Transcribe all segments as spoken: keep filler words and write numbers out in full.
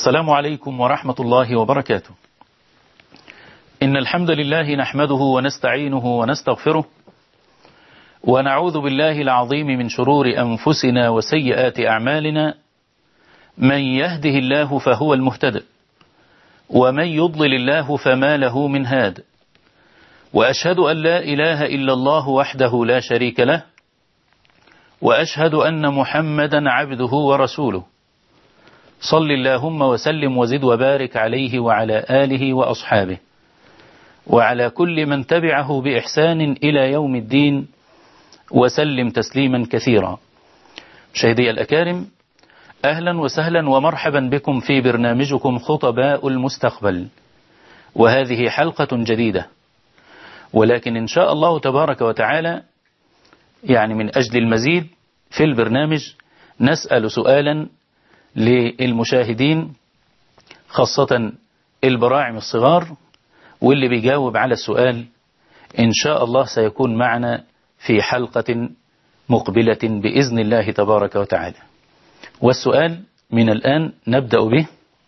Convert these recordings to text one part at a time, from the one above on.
السلام عليكم ورحمة الله وبركاته. إن الحمد لله نحمده ونستعينه ونستغفره ونعوذ بالله العظيم من شرور أنفسنا وسيئات أعمالنا. من يهده الله فهو المهتد ومن يضلل الله فما له من هاد، وأشهد أن لا إله إلا الله وحده لا شريك له، وأشهد أن محمدا عبده ورسوله. صل اللهم وسلم وزد وبارك عليه وعلى آله وأصحابه وعلى كل من تبعه بإحسان إلى يوم الدين وسلم تسليما كثيرا. مشاهدي الأكارم، أهلا وسهلا ومرحبا بكم في برنامجكم خطباء المستقبل، وهذه حلقة جديدة، ولكن إن شاء الله تبارك وتعالى يعني من أجل المزيد في البرنامج نسأل سؤالا للمشاهدين، خاصة البراعم الصغار، واللي بيجاوب على السؤال إن شاء الله سيكون معنا في حلقة مقبلة بإذن الله تبارك وتعالى. والسؤال من الآن نبدأ به: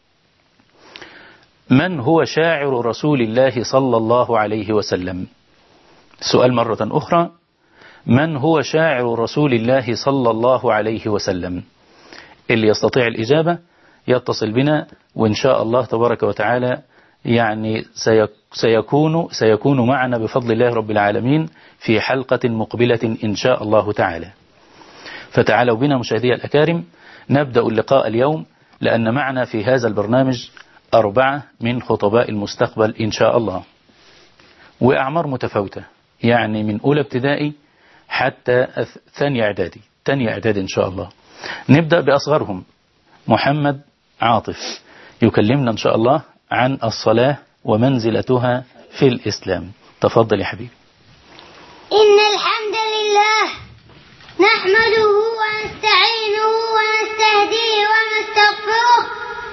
من هو شاعر رسول الله صلى الله عليه وسلم؟ سؤال مرة أخرى: من هو شاعر رسول الله صلى الله عليه وسلم؟ اللي يستطيع الإجابة يتصل بنا، وإن شاء الله تبارك وتعالى يعني سيكون سيكون معنا بفضل الله رب العالمين في حلقة مقبلة إن شاء الله تعالى. فتعالوا بنا مشاهدي الأكارم نبدأ اللقاء اليوم، لأن معنا في هذا البرنامج أربعة من خطباء المستقبل إن شاء الله، وأعمار متفاوتة، يعني من أولى ابتدائي حتى ثانية إعدادي ثانية إعدادي إن شاء الله. نبدأ بأصغرهم، محمد عاطف يكلمنا إن شاء الله عن الصلاة ومنزلتها في الإسلام. تفضل يا حبيبي. إن الحمد لله نحمده ونستعينه ونستهديه ونستغفره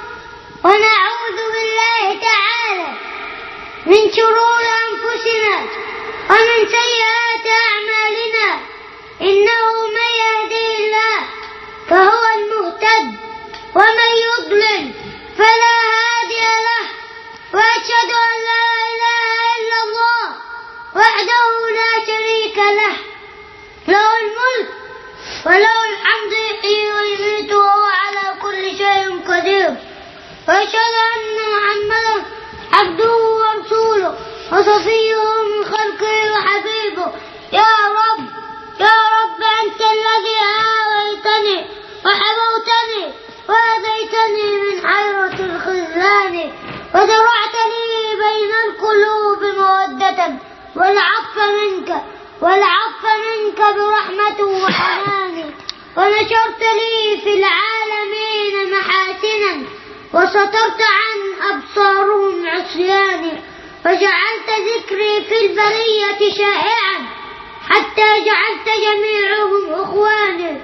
ونعوذ بالله تعالى من شرور أنفسنا ومن سيئات أعمالنا. إنه من يهديه الله فهو المهتد ومن يضلل فلا هادي له. وأشهد أن لا إله إلا الله وحده لا شريك له، له الملك وله الحمد يحيي ويميت وهو على كل شيء قدير. وأشهد أن محمدا عبده ورسوله وصفيه من خلقه وحبيبه. يا رب يا رب أنت الذي آويتني وحبوتني وهديتني من حيرة الخذلان، وزرعت لي بين القلوب مودة والعطف منك والعطف منك برحمة وحنان، ونشرت لي في العالمين محاسنا وسترت عن أبصارهم عصياني، وجعلت ذكري في البرية شائعا حتى جعلت جميعهم إخواني.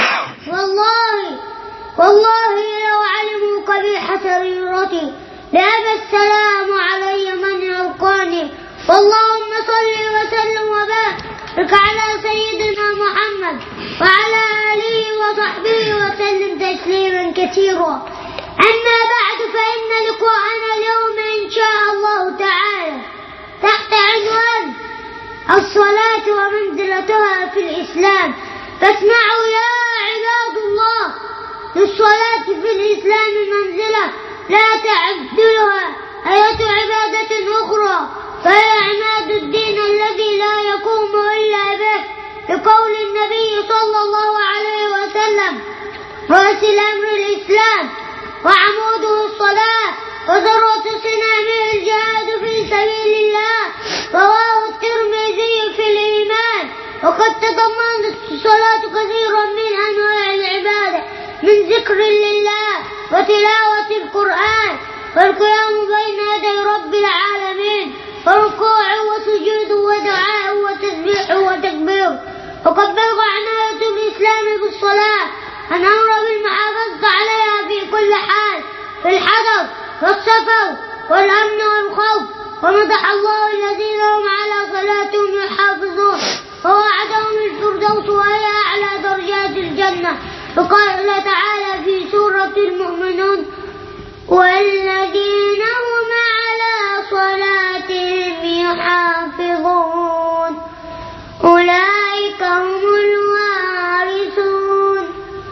والله والله لو علموا قبيح سريرتي لأبى السلام علي من يلقاني. اللهم صل وسلم وبارك على سيدنا محمد وعلى آله وصحبه وسلم تسليما كثيرا. أما بعد، فإن لقاءنا اليوم إن شاء الله تعالى تحت عنوان الصلاة ومنزلتها في الإسلام. فاسمعوا يا عباد الله، للصلاة في الإسلام منزلة لا تعدلها أية عبادة أخرى، فهي عماد الدين الذي لا يقوم إلا به، لقول النبي صلى الله عليه وسلم: رأس الأمر الإسلام وعموده الصلاة وذروة صنامه الجهاد في سبيل الله. رواه الترمذي في الإيمان. وقد تضمنت الصلاة كثيرا من أنواع العبادة، من ذكر لله وتلاوة القرآن والقيام بين يدي رب العالمين وركوع وسجود ودعاء وتسبيح وتكبير. وقد بلغ عناية الإسلام بالصلاة أن أمر بالمحافظة عليها في كل حال، في الحضر والسفر والأمن والخوف. ومدح الله الذين هم على صلاتهم يحافظون ووعدهم الفردوس وهي أعلى درجات الجنة. وقال تعالى في سورة المؤمنون: والذين هم على صلاتهم يحافظون أولئك هم الوارثون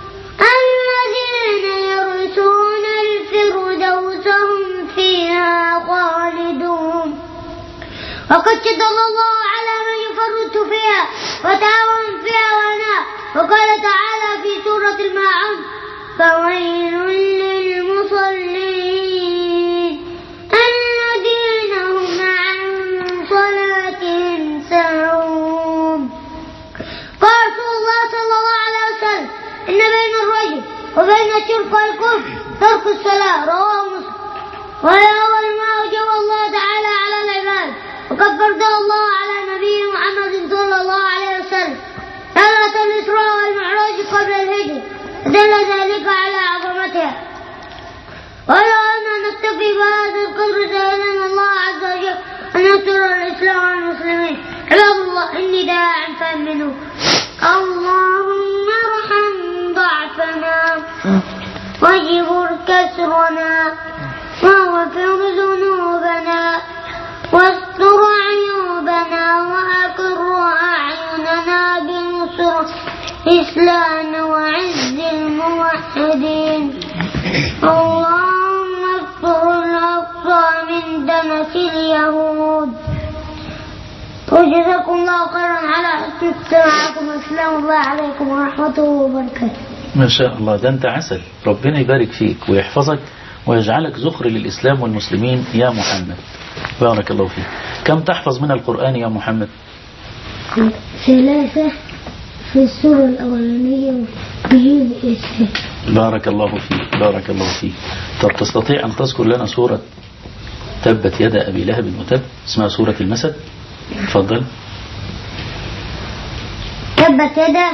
الذين يرثون الفردوس هم فيها خالدون. وقد شد الله على من يفرط فيها وتعاون فيها وناء، وقال تعالى في سورة الماعون: فويل للمصلين الذين هم عن صلاتهم ساهون. قال رسول الله صلى الله عليه وسلم: إن بين الرجل وبين الشرك والكفر ترك الصلاة. رواه مسلم. وهي أول ما أوجب الله تعالى على العباد، وقد فرضه الله على نبيه محمد صلى الله عليه وسلم ليلة الإسراء والمعراج قبل الهجرة، دل ذلك على عظمتها. ولو أن نكتفي بهذا القدر سألنا الله عز وجل أن ينصر الإسلام والمسلمين. عباد الله، إني داع فامنوا اللهم ارحم ضعفنا واجبر كسرنا واغفر ذنوبنا واستر عيوبنا وأقر أعيننا بنصر الإسلام وعز الموحدين. اللهم استر الأقصى من دنس اليهود. وجزاكم الله خيرا على حسن استماعكم. السلام الله عليكم ورحمته وبركاته. ما شاء الله، ده أنت عسل. ربنا يبارك فيك ويحفظك ويجعلك ذخر للإسلام والمسلمين يا محمد. بارك الله فيك. كم تحفظ من القرآن يا محمد؟ ثلاثة في السورة الأولانية بجزء الثاني. بارك الله فيك، بارك الله فيك. طب تستطيع أن تذكر لنا سورة تبت يد أبي لهب وتب، اسمها سورة المسد؟ تفضل. تبت يد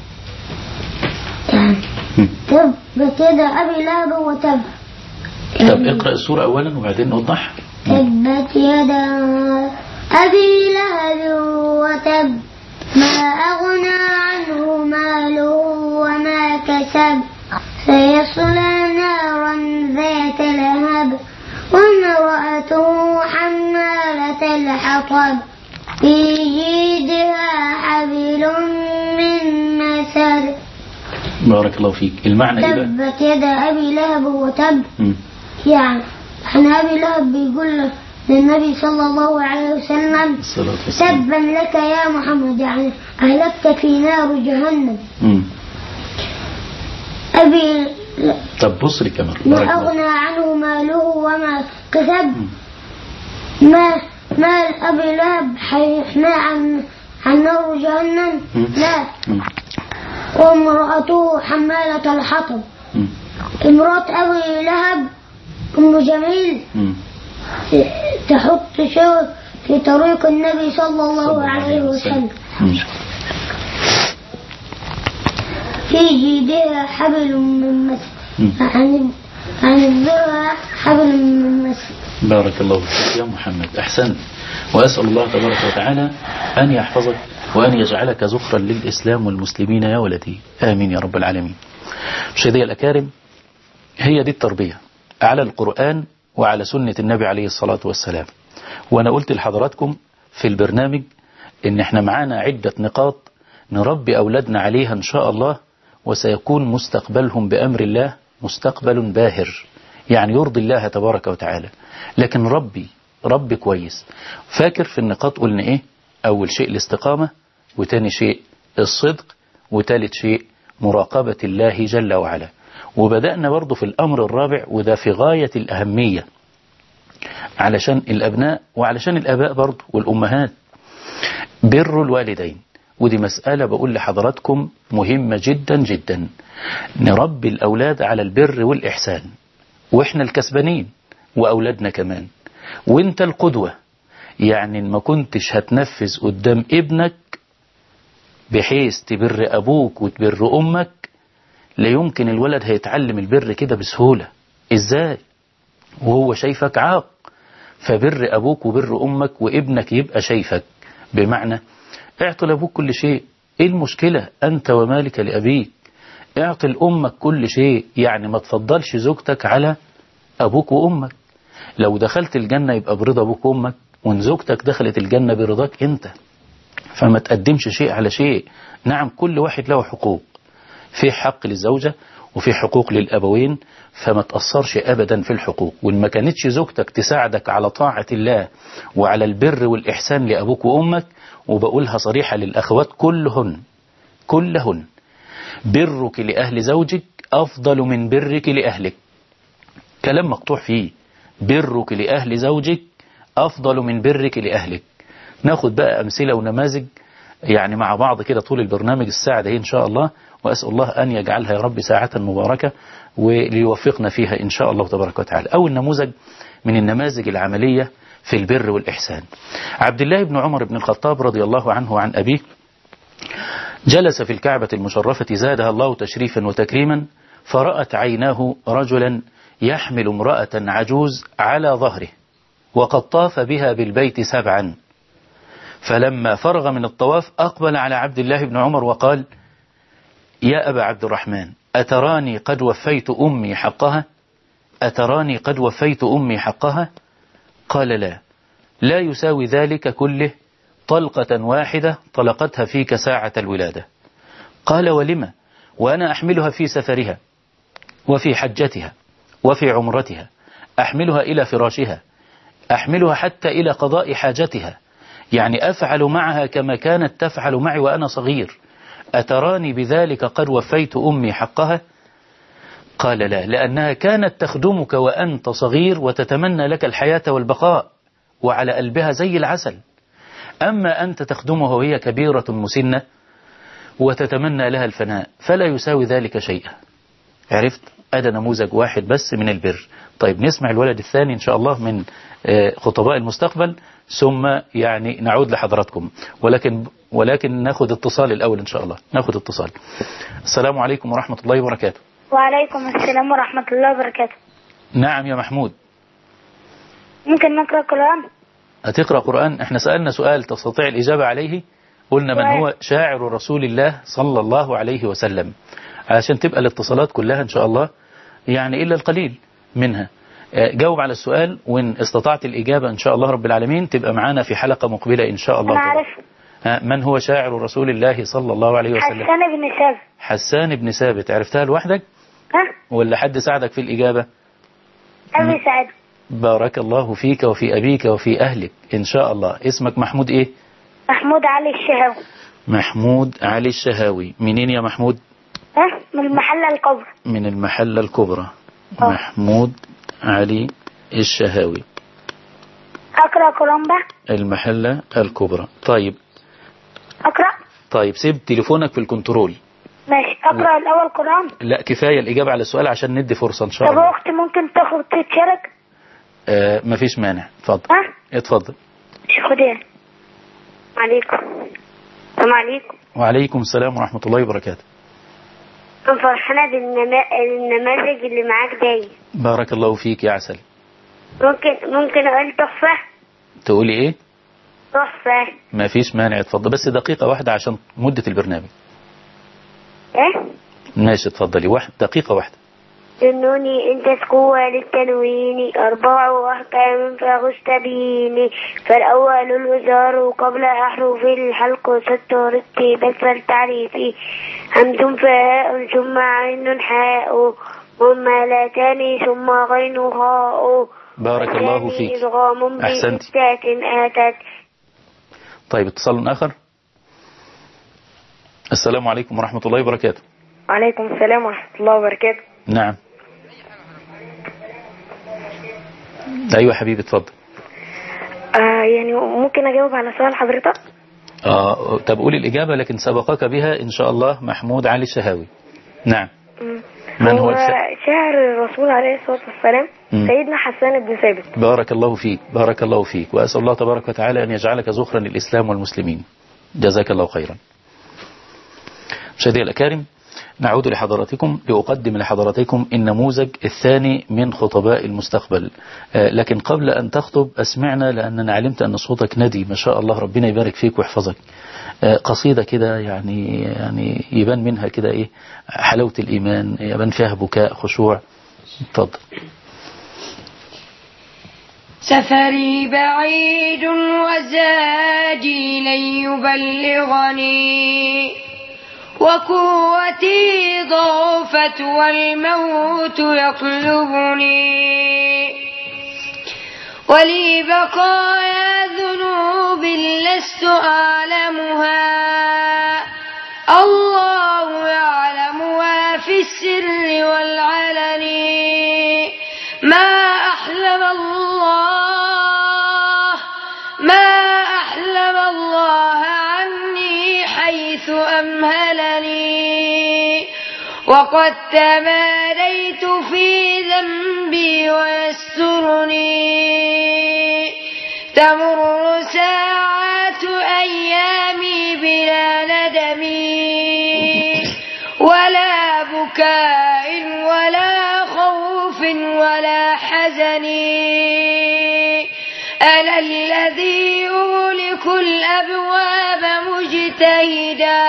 تبت يد أبي لهب وتب. طب اقرأ السورة أولا وبعدين نوضح. تبت يدا أبي لهب وتب ما أغنى عنه ماله وما كسب سيصلى نارا ذات لهب وامرأته حمالة الحطب في جيدها حبل من مسد. بارك الله فيك. المعنى إيه؟ تبت يدا أبي لهب وتب. م. يعني عن أبي لهب بيقول للنبي صلى الله عليه وسلم: تبا لك يا محمد، يعني أهلكت في نار جهنم. م. أبي طب بص لي كمان. ما أغنى عنه ماله وما كسب. ما مال أبي لهب حيحمى عن عن نار جهنم. م. لا. م. وامرأته حمالة الحطب. م. امرأة أبي لهب أم جميل م. تحط شيء في طريق النبي صلى الله عليه وسلم. في جيدها حبل من مسد، عن عن الذرة حبل من مسد. بارك الله فيك يا محمد، أحسنت. وأسأل الله تبارك وتعالى أن يحفظك وأن يجعلك ذخرا للإسلام والمسلمين يا ولدي، آمين يا رب العالمين. مشاهدي الأكارم، هي دي التربية على القرآن وعلى سنة النبي عليه الصلاة والسلام. وأنا قلت لحضراتكم في البرنامج إن احنا معانا عدة نقاط نربي أولادنا عليها إن شاء الله، وسيكون مستقبلهم بأمر الله مستقبل باهر، يعني يرضي الله تبارك وتعالى. لكن ربي ربي كويس. فاكر في النقاط قلنا إيه؟ أول شيء الاستقامة، وتاني شيء الصدق، وتالت شيء مراقبة الله جل وعلا. وبدأنا برضو في الأمر الرابع، وده في غاية الأهمية علشان الأبناء وعلشان الآباء برضو والأمهات، بر الوالدين. ودي مسألة بقول لحضراتكم مهمة جدا جدا. نربي الأولاد على البر والإحسان، وإحنا الكسبانين وأولادنا كمان. وإنت القدوة، يعني ما كنتش هتنفذ قدام ابنك بحيث تبر أبوك وتبر أمك، لا يمكن الولد هيتعلم البر كده بسهولة. إزاي وهو شايفك عاق؟ فبر أبوك وبر أمك وابنك يبقى شايفك. بمعنى اعطي لأبوك كل شيء، إيه المشكلة؟ أنت ومالك لأبيك. اعطي لأمك كل شيء، يعني ما تفضلش زوجتك على أبوك وأمك. لو دخلت الجنة يبقى برضا أبوك وأمك، وإن زوجتك دخلت الجنة برضاك أنت. فما تقدمش شيء على شيء. نعم كل واحد له حقوق، في حق للزوجة وفي حقوق للأبوين، فما تأثرش أبدا في الحقوق. وإن ما كانتش زوجتك تساعدك على طاعة الله وعلى البر والإحسان لأبوك وأمك، وبقولها صريحة للأخوات كلهن كلهن برك لأهل زوجك أفضل من برك لأهلك. كلام مقطوع فيه، برك لأهل زوجك أفضل من برك لأهلك. ناخد بقى أمثلة ونماذج يعني مع بعض كده طول البرنامج الساعة دي إن شاء الله، وأسأل الله أن يجعلها يا رب ساعة مباركة وليوفقنا فيها إن شاء الله تبارك وتعالى. أول نموذج من النماذج العملية في البر والإحسان، عبد الله بن عمر بن الخطاب رضي الله عنه وعن أبيه، جلس في الكعبة المشرفة زادها الله تشريفا وتكريما، فرأت عيناه رجلا يحمل امرأة عجوز على ظهره وقد طاف بها بالبيت سبعا. فلما فرغ من الطواف أقبل على عبد الله بن عمر وقال: يا أبا عبد الرحمن، أتراني قد وفيت أمي حقها؟ أتراني قد وفيت أمي حقها؟ قال: لا لا يساوي ذلك كله طلقة واحدة طلقتها فيك ساعة الولادة. قال: ولما؟ وأنا أحملها في سفرها وفي حجتها وفي عمرتها، أحملها إلى فراشها، أحملها حتى إلى قضاء حاجتها، يعني أفعل معها كما كانت تفعل معي وأنا صغير. أتراني بذلك قد وفيت أمي حقها؟ قال: لا، لأنها كانت تخدمك وأنت صغير وتتمنى لك الحياة والبقاء وعلى قلبها زي العسل، أما أنت تخدمها وهي كبيرة مسنة وتتمنى لها الفناء، فلا يساوي ذلك شيئا. عرفت؟ هذا نموذج واحد بس من البر. طيب نسمع الولد الثاني إن شاء الله من خطباء المستقبل، ثم يعني نعود لحضراتكم، ولكن ولكن ناخد اتصال الأول إن شاء الله. ناخد اتصال. السلام عليكم ورحمة الله وبركاته. وعليكم السلام ورحمة الله وبركاته. نعم يا محمود. ممكن نقرأ قرآن؟ هتقرأ قرآن؟ احنا سألنا سؤال تستطيع الإجابة عليه، قلنا من هو شاعر رسول الله صلى الله عليه وسلم، عشان تبقى الاتصالات كلها إن شاء الله يعني إلا القليل منها. جاوب على السؤال، وإن استطعت الإجابة إن شاء الله رب العالمين تبقى معانا في حلقة مقبلة إن شاء الله. أنا عارف. من هو شاعر رسول الله صلى الله عليه وسلم؟ حسان بن ثابت. حسان بن ثابت. عرفتها لوحدك؟ ها؟ ولا حد ساعدك في الإجابة؟ أبي سعد. بارك الله فيك وفي أبيك وفي أهلك إن شاء الله. اسمك محمود إيه؟ محمود علي الشهاوي. محمود علي الشهاوي. منين يا محمود؟ ها؟ من المحلة الكبرى. من المحلة الكبرى. أوه. محمود علي الشهاوي. أقرأ قرآن بقى؟ المحلة الكبرى. طيب أقرأ؟ طيب سيب تليفونك في الكنترول. ماشي. أقرأ و... الأول قرآن؟ لا كفاية الإجابة على السؤال عشان ندي فرصة إن شاء الله. الله. طب أختي ممكن تاخد تتشارك؟ آه مفيش مانع. اتفضل. ها؟ اتفضل. خدين. عليكم. السلام عليكم. وعليكم السلام ورحمة الله وبركاته. أنا فرحانة بالنماذج اللي معاك داي. بارك الله فيك يا عسل. ممكن ممكن أقول تحفة؟ تقولي إيه؟ تحفة. ما فيش مانع. اتفضل، بس دقيقة واحدة عشان مدة البرنامج. إيه؟ ماشي اتفضلي. واحد دقيقة واحدة. جنوني انت سكوة للتنوين أربع أحكام فغشت بيني، فالأول الوزار قبل أحرف الحلق ست رتبت فالتعريفي، همز فهاء ثم عين حاء مهملتان ثم غين هاء. بارك الله فيك. أحسنت. آتت. طيب اتصال آخر. السلام عليكم ورحمة الله وبركاته. وعليكم السلام ورحمة الله وبركاته. نعم. أيوة حبيبي اتفضل. آه يعني ممكن أجاوب على سؤال حضرتك؟ آه طب قولي الإجابة، لكن سبقك بها إن شاء الله محمود علي الشهاوي. نعم. مم. من هو, هو الش... شاعر الرسول عليه الصلاة والسلام مم. سيدنا حسان بن ثابت. بارك الله فيك. بارك الله فيك، وأسأل الله تبارك وتعالى أن يجعلك زخرا للإسلام والمسلمين. جزاك الله خيرا. مشاهدي الأكارم، نعود لحضراتكم لأقدم لحضراتكم النموذج الثاني من خطباء المستقبل. لكن قبل أن تخطب أسمعنا، لأننا علمت أن صوتك ندي ما شاء الله، ربنا يبارك فيك ويحفظك، قصيدة كده يعني يعني يبان منها كده إيه حلاوة الإيمان، يبان فيها بكاء خشوع. اتفضل. سفري بعيد وزادي لن يبلغني، وقوتي ضعفت والموت يطلبني، ولي بقايا ذنوب لست أعلمها، الله يعلمها في السر والعلن. ما أحلم الله ما أحلم الله عني حيث أمهلني، وقد تماديت في ذنبي ويسترني، تمر ساعات أيامي بلا ندم ولا بكاء ولا خوف ولا حزن. أنا الذي أغلق الأبواب مجتهدا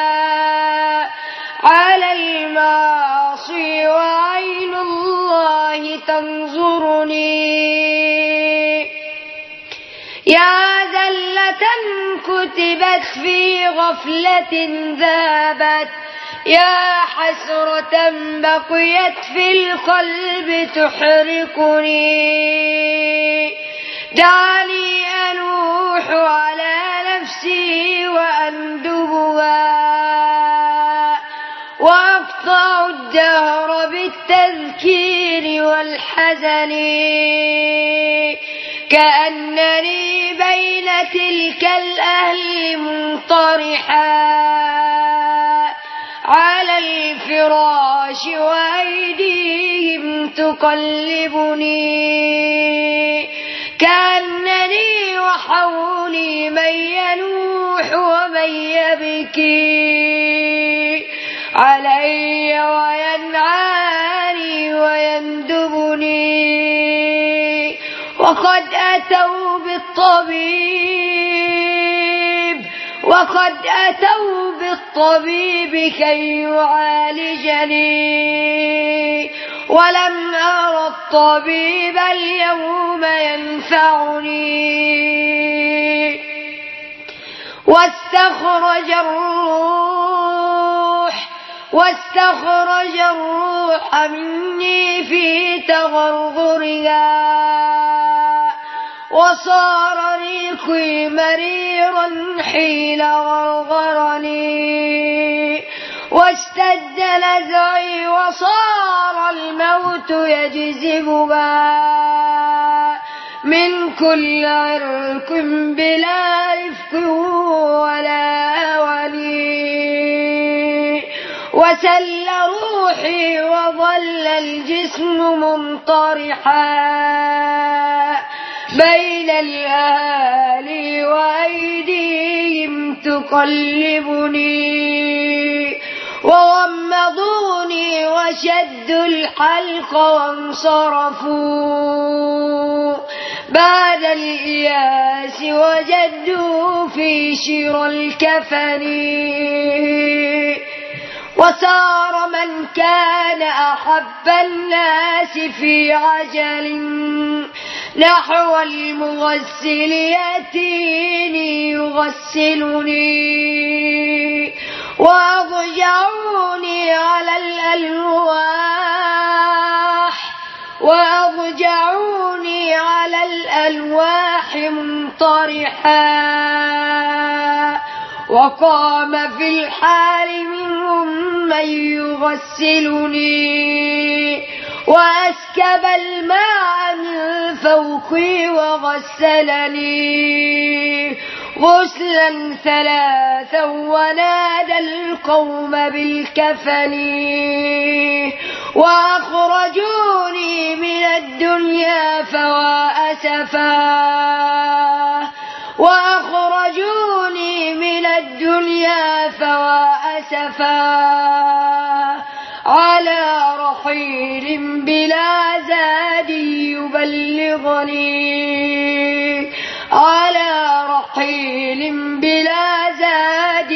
على المعاصي وعين الله تنظرني، يا ذلة كتبت في غفلة ذابت، يا حسرة بقيت في القلب تحرقني. دعني أنوح على نفسي وأندبها، وأقطع الدهر بالتذكير والحزن، كأنني بين تلك الأهل منطرحا على الفراش وأيديهم تقلبني، كأنني وحولي من ينوح ومن يبكي علي وينعاني ويندبني. وقد أتوا بالطبيب وقد أتوا بالطبيب كي يعالجني، ولم أرى الطبيب اليوم ينفعني. واستخرج الروح واستخرج الروح مني في تغرغرها، وصار ريقي مريرا حين غرغرني، واشتد نزعي وصار الموت يجذبها من كل عرق بلا رفق ولا ولي. وسل روحي وظل الجسم منطرحا بين الأهالي وأيديهم تقلبني، وغمضوني وشدوا الحلق وانصرفوا بعد الإياس، وجدوا في شرى الكفن. وسار من كان أحب الناس في عجل نحو المغسل يأتيني يغسلني، وأضجعوني على الألواح وأضجعوني على الألواح منطرحا، وقام في الحال منهم من يغسلني، وأسكب الماء من فوقي وغسلني غسلا ثلاثا، ونادى القوم بالكفن. وأخرجوني من الدنيا فوا أسفا وأخرجوني من الدنيا فوا أسفا على رحيل بلا زاد يبلغني، على رحيل بلا زاد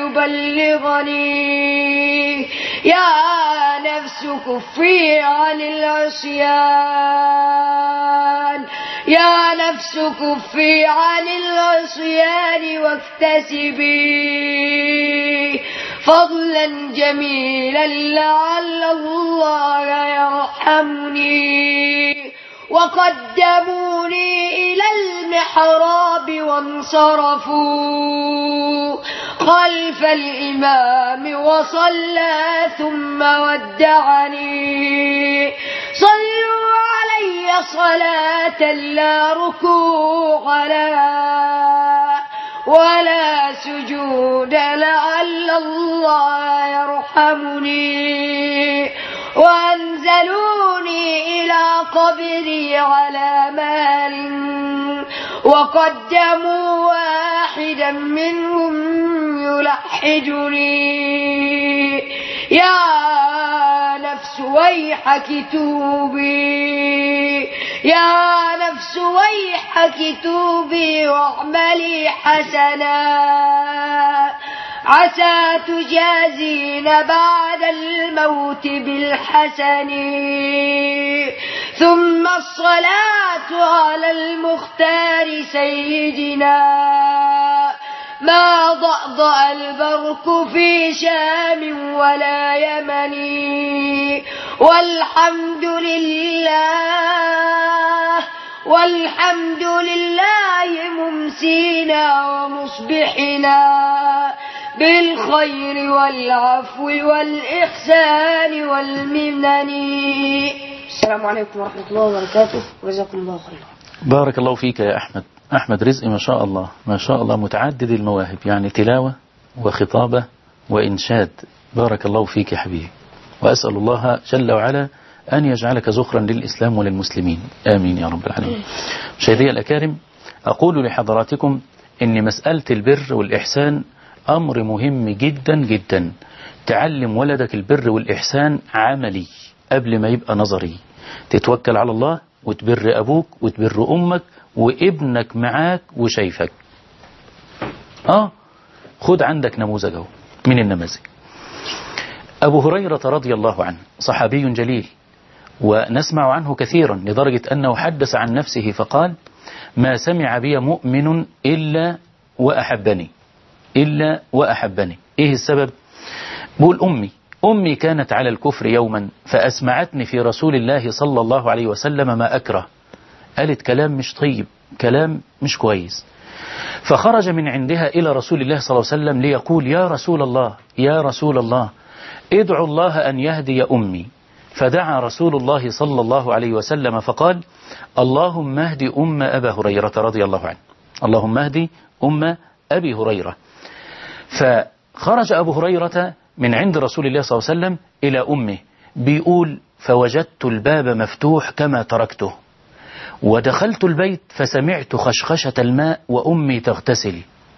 يبلغني. يا نفس كفي عن العصيان، يا نفس كفي عن العصيان واكتسبي فضلا جميلا لعل الله يرحمني وقدموني إلى المحراب وانصرفوا خلف الإمام وصلى ثم ودعني صلوا علي صلاة لا ركوع لها ولا سجود لعل الله يرحمني وأنزلوني إلى قبري على مال وقدموا واحدا منهم يلحجني يا نفس ويحك توبي يا نفس ويحك توبي واعملي حسنا عسى تجازين بعد الموت بالحسن ثم الصلاة على المختار سيدنا ما ضأضأ البرق في شام ولا يمن والحمد لله والحمد لله ممسينا ومصبحنا بالخير والعفو والإحسان والمنن. السلام عليكم ورحمة الله وبركاته وجزاكم الله خيرا. بارك الله فيك يا أحمد. أحمد رزق ما شاء الله ما شاء الله متعدد المواهب، يعني تلاوة وخطابة وإنشاد. بارك الله فيك يا حبيبي، وأسأل الله جل وعلا أن يجعلك زخرا للإسلام وللمسلمين، آمين يا رب العالمين. مشاهدي الأكارم، أقول لحضراتكم إن مسألة البر والإحسان أمر مهم جدا جدا. تعلم ولدك البر والإحسان عملي قبل ما يبقى نظري. تتوكل على الله وتبر أبوك وتبر أمك وابنك معاك وشايفك. آه خد عندك نموذج اهو من النماذج. أبو هريرة رضي الله عنه صحابي جليل، ونسمع عنه كثيرا لدرجة أنه حدث عن نفسه فقال: ما سمع بي مؤمن إلا وأحبني إلا وأحبني. إيه السبب؟ بقول أمي أمي كانت على الكفر يوما فأسمعتني في رسول الله صلى الله عليه وسلم ما أكره. قالت كلام مش طيب، كلام مش كويس، فخرج من عندها إلى رسول الله صلى الله عليه وسلم ليقول: يا رسول الله يا رسول الله ادعو الله أن يهدي أمي. فدعا رسول الله صلى الله عليه وسلم فقال: اللهم اهد أم أبا هريرة رضي الله عنه، اللهم اهد أم أبي هريرة. فخرج أبو هريرة من عند رسول الله صلى الله عليه وسلم إلى أمه، بيقول: فوجدت الباب مفتوح كما تركته، ودخلت البيت فسمعت خشخشة الماء وأمي تغتسل،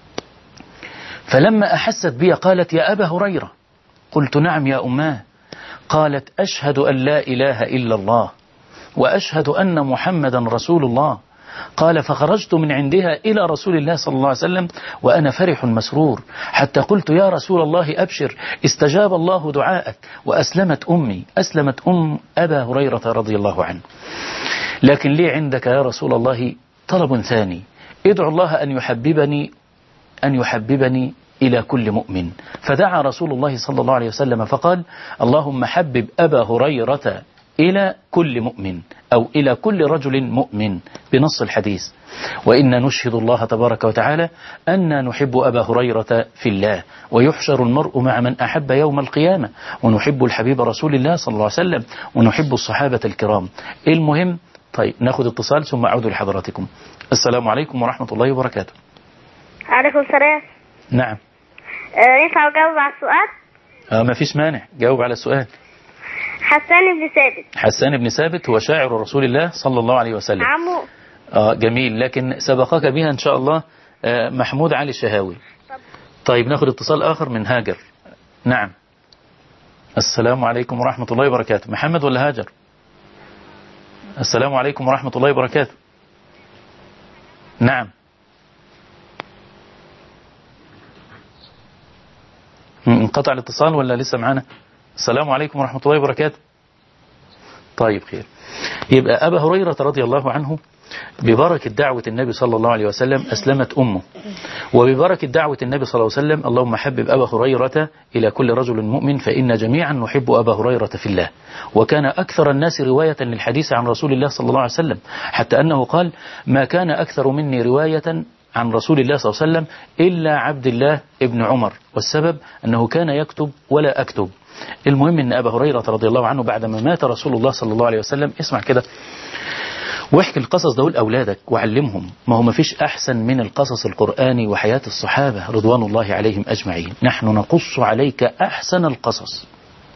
فلما أحست بي قالت: يا أبا هريرة. قلت: نعم يا أماه. قالت: أشهد أن لا إله إلا الله وأشهد أن محمدا رسول الله. قال: فخرجت من عندها إلى رسول الله صلى الله عليه وسلم وأنا فرح مسرور، حتى قلت: يا رسول الله أبشر، استجاب الله دعاءك وأسلمت أمي، أسلمت أم أبا هريرة رضي الله عنه. لكن لي عندك يا رسول الله طلب ثاني، ادعو الله أن يحببني أن يحببني إلى كل مؤمن. فدعا رسول الله صلى الله عليه وسلم فقال: اللهم حبب أبا هريرة إلى كل مؤمن، أو إلى كل رجل مؤمن، بنص الحديث. وإن نشهد الله تبارك وتعالى أن نحب أبا هريرة في الله، ويحشر المرء مع من أحب يوم القيامة، ونحب الحبيب رسول الله صلى الله عليه وسلم، ونحب الصحابة الكرام. المهم، طيب ناخذ اتصال ثم أعود لحضراتكم. السلام عليكم ورحمة الله وبركاته. عليكم السلام. نعم. آه ينفع أجاوب على السؤال؟ آه ما فيش مانع، جاوب على السؤال. حسان بن ثابت. حسان بن ثابت هو شاعر رسول الله صلى الله عليه وسلم. عمو. آه جميل، لكن سبقك بها إن شاء الله آه محمود علي الشهاوي. طب. طيب ناخذ اتصال آخر من هاجر. نعم. السلام عليكم ورحمة الله وبركاته. محمد ولا هاجر؟ السلام عليكم ورحمة الله وبركاته. نعم. انقطع الاتصال ولا لسه معنا؟ السلام عليكم ورحمة الله وبركاته. طيب خير. يبقى أبا هريرة رضي الله عنه ببركة دعوة النبي صلى الله عليه وسلم أسلمت أمه، وببركة دعوة النبي صلى الله عليه وسلم اللهم حبب أبا هريرة إلى كل رجل مؤمن فإن جميعا نحب أبا هريرة في الله. وكان أكثر الناس رواية للحديث عن رسول الله صلى الله عليه وسلم، حتى أنه قال ما كان أكثر مني رواية عن رسول الله صلى الله عليه وسلم إلا عبد الله ابن عمر، والسبب أنه كان يكتب ولا أكتب. المهم أن أبا هريرة رضي الله عنه بعدما مات رسول الله صلى الله عليه وسلم، اسمع كده واحكي القصص ده لأولادك وعلمهم، ما هو ما فيش أحسن من القصص القرآني وحياة الصحابة رضوان الله عليهم أجمعين، نحن نقص عليك أحسن القصص.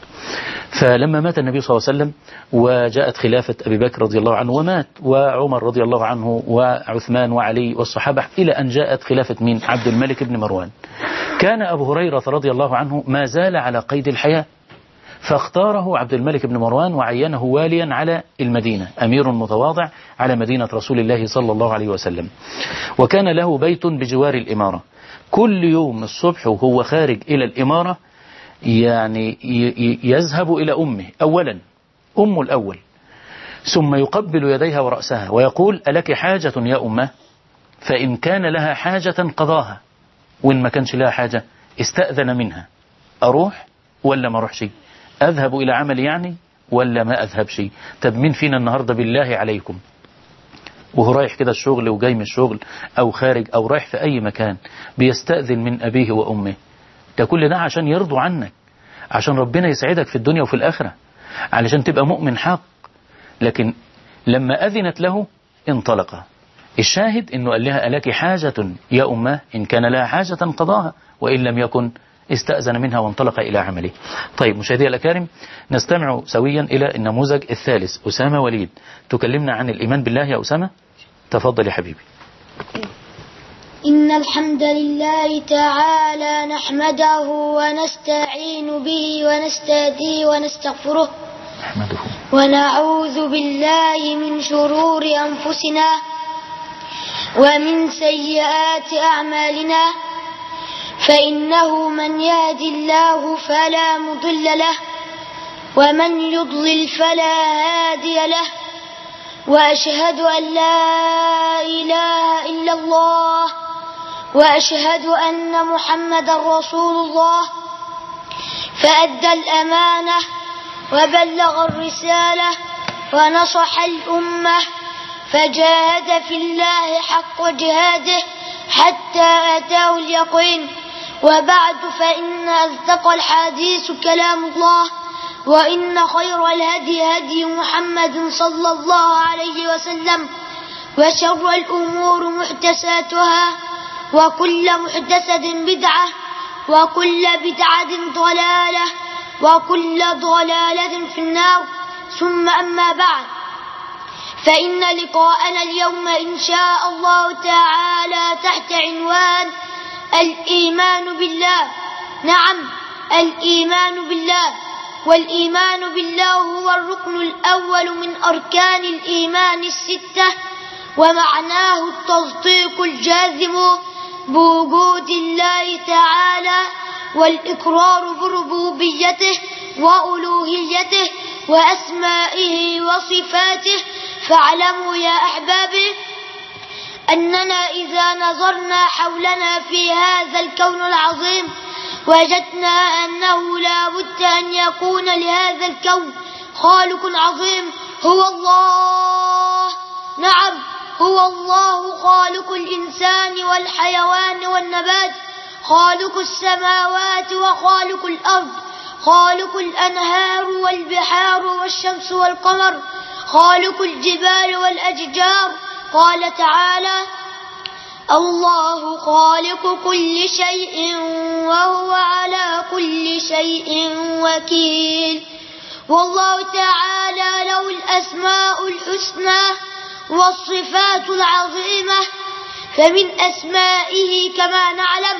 فلما مات النبي صلى الله عليه وسلم وجاءت خلافة أبي بكر رضي الله عنه ومات، وعمر رضي الله عنه وعثمان وعلي والصحابة، إلى أن جاءت خلافة مين؟ عبد الملك بن مروان. كان أبو هريرة رضي الله عنه ما زال على قيد الحياة، فاختاره عبد الملك بن مروان وعينه واليا على المدينة، أمير متواضع على مدينة رسول الله صلى الله عليه وسلم. وكان له بيت بجوار الإمارة، كل يوم الصبح وهو خارج إلى الإمارة يعني يذهب إلى أمه أولا، أمه الأول، ثم يقبل يديها ورأسها ويقول ألك حاجة يا أمه؟ فإن كان لها حاجة قضاها، وإن ما كانش لها حاجة استأذن منها، أروح ولا ما أروحش؟ أذهب إلى عملي يعني ولا ما أذهبش؟ طب مين فينا النهاردة بالله عليكم وهو رايح كده الشغل وجاي من الشغل أو خارج أو رايح في أي مكان بيستأذن من أبيه وأمه؟ ده كل ده عشان يرضوا عنك، عشان ربنا يسعدك في الدنيا وفي الآخرة، علشان تبقى مؤمن حق. لكن لما أذنت له انطلق. الشاهد إنه قال لها ألك حاجة يا أمه؟ إن كان لها حاجة قضاها، وإن لم يكن استأذن منها وانطلق إلى عمله. طيب مشاهدي الأكارم، نستمع سويا إلى النموذج الثالث. أسامة وليد تكلمنا عن الإيمان بالله يا أسامة، تفضل يا حبيبي. إن الحمد لله تعالى نحمده ونستعين به ونستهديه ونستغفره نحمده ونعوذ بالله من شرور أنفسنا ومن سيئات أعمالنا، فإنه من يهد الله فلا مضل له ومن يضلل فلا هادي له، وأشهد أن لا إله إلا الله وأشهد أن محمد رسول الله، فأدى الأمانة وبلغ الرسالة ونصح الأمة، فجاهد في الله حق جهاده حتى أتاه اليقين. وبعد، فإن أصدق الحديث كلام الله، وإن خير الهدي هدي محمد صلى الله عليه وسلم، وشر الأمور محدثاتها، وكل محدثة بدعة، وكل بدعة ضلالة، وكل ضلالة في النار. ثم أما بعد، فإن لقاءنا اليوم إن شاء الله تعالى تحت عنوان الإيمان بالله. نعم، الإيمان بالله. والإيمان بالله هو الركن الأول من أركان الإيمان الستة، ومعناه التصديق الجازم بوجود الله تعالى، والإقرار بربوبيته وألوهيته وأسمائه وصفاته. فاعلموا يا أحبابي أننا إذا نظرنا حولنا في هذا الكون العظيم وجدنا أنه لا بد أن يكون لهذا الكون خالق عظيم هو الله. نعم، هو الله خالق الإنسان والحيوان والنبات، خالق السماوات وخالق الأرض، خالق الأنهار والبحار والشمس والقمر، خالق الجبال والأشجار. قال تعالى: الله خالق كل شيء وهو على كل شيء وكيل. والله تعالى له الأسماء الحسنى والصفات العظيمة. فمن أسمائه كما نعلم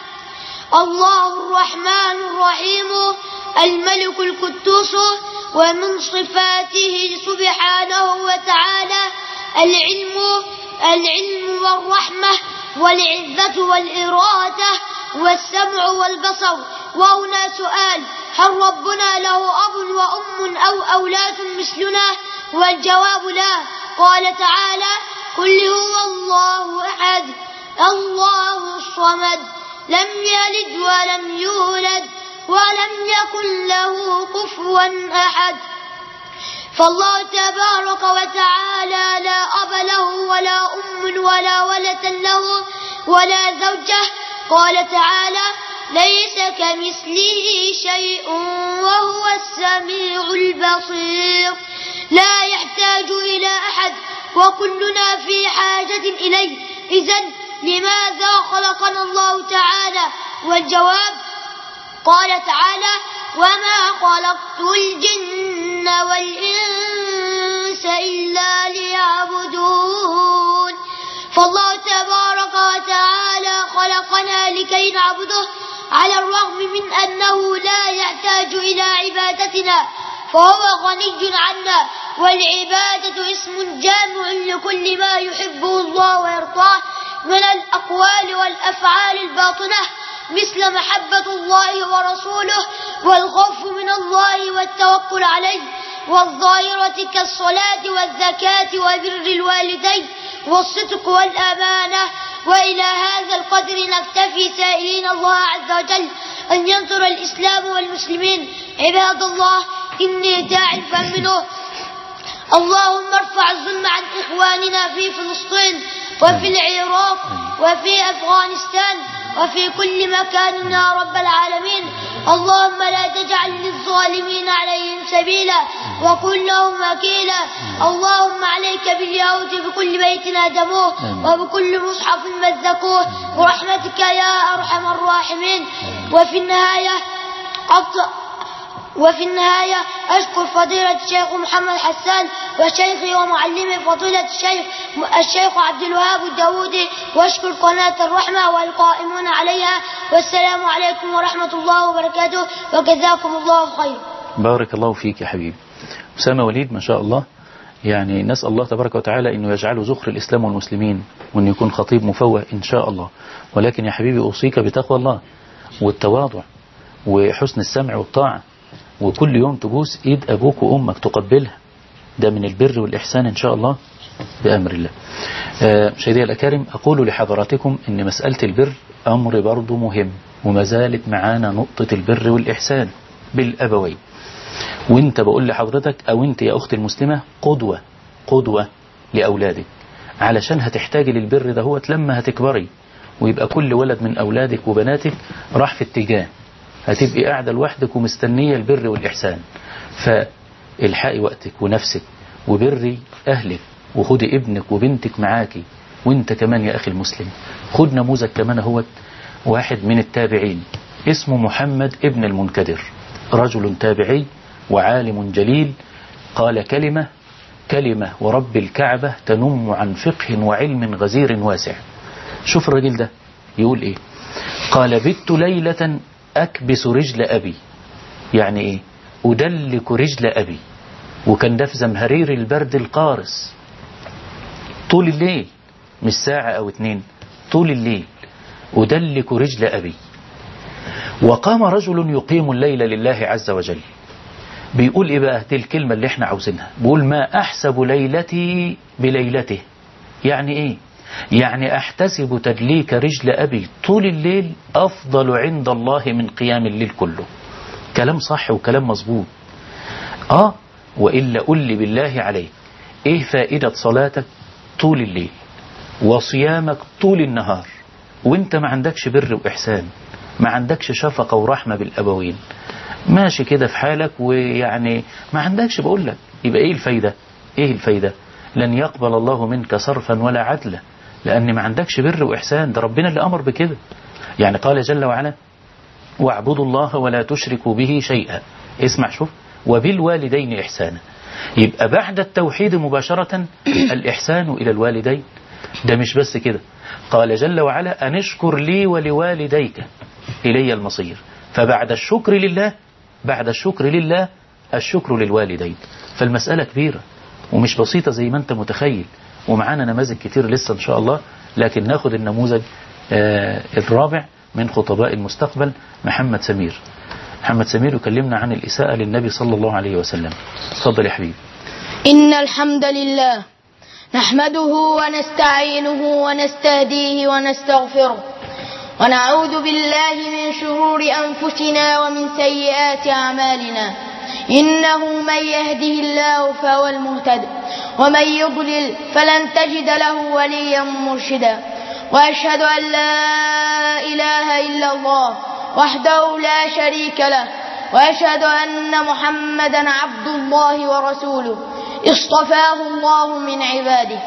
الله الرحمن الرحيم الملك القدوس، ومن صفاته سبحانه وتعالى العلم العلم والرحمة والعزة والإرادة والسمع والبصر. وهنا سؤال: هل ربنا له أب وأم أو أولاد مثلنا؟ والجواب لا. قال تعالى: قل هو الله أحد الله الصمد لم يلد ولم يولد ولم يكن له كفوا أحد. فالله تبارك وتعالى لا أب له ولا أم ولا ولد له ولا زوجة. قال تعالى ليس كمثله شيء وهو السميع البصير لا يحتاج إلى أحد وكلنا في حاجة إليه. إذن لماذا خلقنا الله تعالى؟ والجواب قال تعالى وما خلقت الجن والإنس إلا ليعبدون. فالله تبارك وتعالى خلقنا لكي نعبده على الرغم من أنه لا يحتاج إلى عبادتنا فهو غني عنا. والعبادة اسم جامع لكل ما يحبه الله ويرضاه من الأقوال والأفعال الباطنة مثل محبة الله ورسوله والخوف من الله والتوكل عليه، والظاهرة كالصلاة والزكاة وبر الوالدين والصدق والأمانة. وإلى هذا القدر نكتفي سائلين الله عز وجل أن ينصر الإسلام والمسلمين. عباد الله إني داع فمنه اللهم ارفع الظلم عن إخواننا في فلسطين وفي العراق وفي أفغانستان وفي كل مكان يا رب العالمين. اللهم لا تجعل للظالمين عليهم سبيلا وكن لهم وكيلا. اللهم عليك باليهود بكل بيت هدموه وبكل مصحف مزقوه برحمتك يا أرحم الراحمين. وفي النهاية وفي النهاية أشكر فضيلة الشيخ محمد حسان وشيخي ومعلمي فضيلة الشيخ الشيخ عبد الوهاب الداودي وأشكر قناة الرحمة والقائمون عليها. والسلام عليكم ورحمة الله وبركاته وجزاكم الله خير. بارك الله فيك يا حبيبي أسامة وليد ما شاء الله. يعني نسأل الله تبارك وتعالى أنه يجعله ذخر الإسلام والمسلمين وأن يكون خطيب مفوه إن شاء الله. ولكن يا حبيبي أوصيك بتقوى الله والتواضع وحسن السمع والطاعة وكل يوم تبوس ايد ابوك وامك تقبلها. ده من البر والإحسان إن شاء الله بأمر الله. آه مشاهدي الأكارم أقول لحضراتكم إن مسألة البر أمر برضو مهم وما زالت معانا نقطة البر والإحسان بالأبوين. وانت بقول لحضرتك أو انت يا أختي المسلمة قدوة قدوة لأولادك علشان هتحتاجي للبر ده هو لما هتكبري ويبقى كل ولد من أولادك وبناتك راح في اتجاه هتبقي قاعدة لوحدك ومستنية البر والإحسان. فالحقي وقتك ونفسك وبري أهلك وخدي ابنك وبنتك معاكي. وانت كمان يا أخي المسلم خد نموذج كمان هو واحد من التابعين اسمه محمد ابن المنكدر، رجل تابعي وعالم جليل، قال كلمة كلمة ورب الكعبة تنم عن فقه وعلم غزير واسع. شوف الرجل ده يقول ايه؟ قال بت ليلة أكبس رجل أبي، يعني ايه؟ أدلك رجل أبي. وكان ده في زمهرير البرد القارس طول الليل، مش ساعة أو اتنين، طول الليل أدلك رجل أبي. وقام رجل يقيم الليل لله عز وجل بيقول إيه بقى؟ دي الكلمة اللي احنا عاوزينها. بيقول ما أحسب ليلتي بليلته. يعني إيه؟ يعني أحتسب تدليك رجل أبي طول الليل أفضل عند الله من قيام الليل كله. كلام صح وكلام مظبوط. آه وإلا قل لي بالله عليك إيه فائدة صلاتك طول الليل وصيامك طول النهار وانت ما عندكش بر وإحسان، ما عندكش شفقة ورحمة بالأبوين، ماشي كده في حالك ويعني ما عندكش؟ بقول لك يبقى ايه الفايدة؟ ايه الفايدة؟ لن يقبل الله منك صرفا ولا عدلا، لأن ما عندكش بر وإحسان. ده ربنا اللي أمر بكده. يعني قال جل وعلا واعبدوا الله ولا تشركوا به شيئا. اسمع شوف، وبالوالدين إحسانا. يبقى بعد التوحيد مباشرة الإحسان إلى الوالدين. ده مش بس كده، قال جل وعلا أن اشكر لي ولوالديك إلي المصير. فبعد الشكر لله بعد الشكر لله الشكر للوالدين. فالمسألة كبيرة ومش بسيطة زي ما انت متخيل، ومعانا نماذج كتير لسه إن شاء الله. لكن ناخد النموذج آه الرابع من خطباء المستقبل، محمد سمير. محمد سمير يكلمنا عن الإساءة للنبي صلى الله عليه وسلم. تفضل يا حبيبي. إن الحمد لله نحمده ونستعينه ونستهديه ونستغفره ونعوذ بالله من شرور أنفسنا ومن سيئات أعمالنا إنه من يهده الله فهو المهتد ومن يضلل فلن تجد له وليا مرشدا وأشهد أن لا إله إلا الله وحده لا شريك له وأشهد أن محمدا عبد الله ورسوله اصطفاه الله من عباده.